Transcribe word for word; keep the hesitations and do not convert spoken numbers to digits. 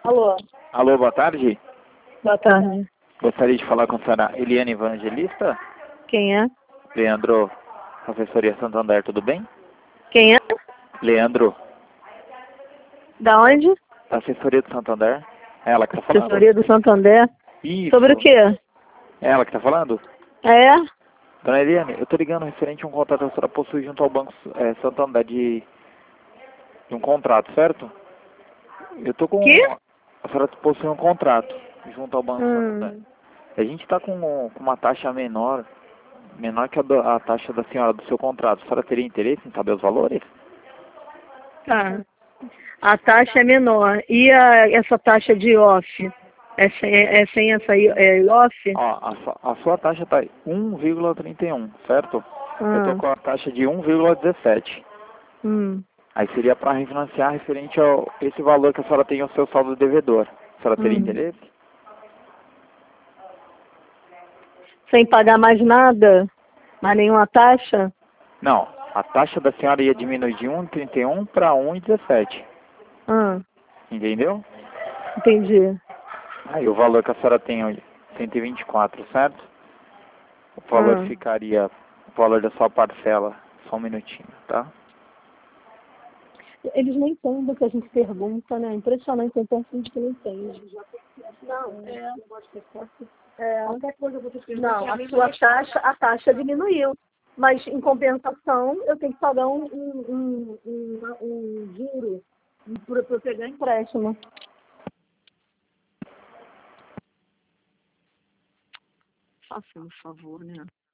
Alô, Alô, boa tarde. boa tarde. Gostaria de falar com a senhora Eliane Evangelista. Quem é? Leandro, Assessoria Santander, tudo bem? Quem é? Leandro, Da onde? Assessoria do Santander. É ela que tá falando? Assessoria do Santander. Isso. Sobre o quê? É ela que tá falando? É? Dona Eliane, eu tô ligando referente a um contrato que a senhora possui junto ao Banco é, Santander de, de um contrato, certo? Eu tô com... Que? A senhora possui um contrato junto ao Banco Santander. Hum. A gente tá com, com uma taxa menor, menor que a, do- a taxa da senhora do seu contrato. A senhora teria interesse em saber os valores? Tá. A taxa é menor. E a, essa taxa de off? É sem, é sem essa aí, é off? Ó, a, sua- a sua taxa tá um vírgula trinta e um, certo? Eu tô Ah. com a taxa de um vírgula dezessete. Hum. Aí seria para refinanciar referente ao esse valor que a senhora tem ao seu saldo devedor. A senhora teria Hum. interesse? Sem pagar mais nada? Mais nenhuma taxa? Não, a taxa da senhora ia diminuir de um vírgula trinta e um para um vírgula dezessete. Ah. Entendeu? Entendi. Aí o valor que a senhora tem hoje, cento e vinte e quatro, certo? O valor Ah. ficaria, o valor da sua parcela, só um minutinho, tá? Eles nem entendem o que a gente pergunta, né? Impressionante, tem tanto gente que não entende. Não, é. É. Qualquer coisa eu vou te perguntar. Não, a sua taxa, a taxa diminuiu. Mas, em compensação, eu tenho que pagar um, um, um, um, um juro para eu pegar empréstimo. Faça um favor, né?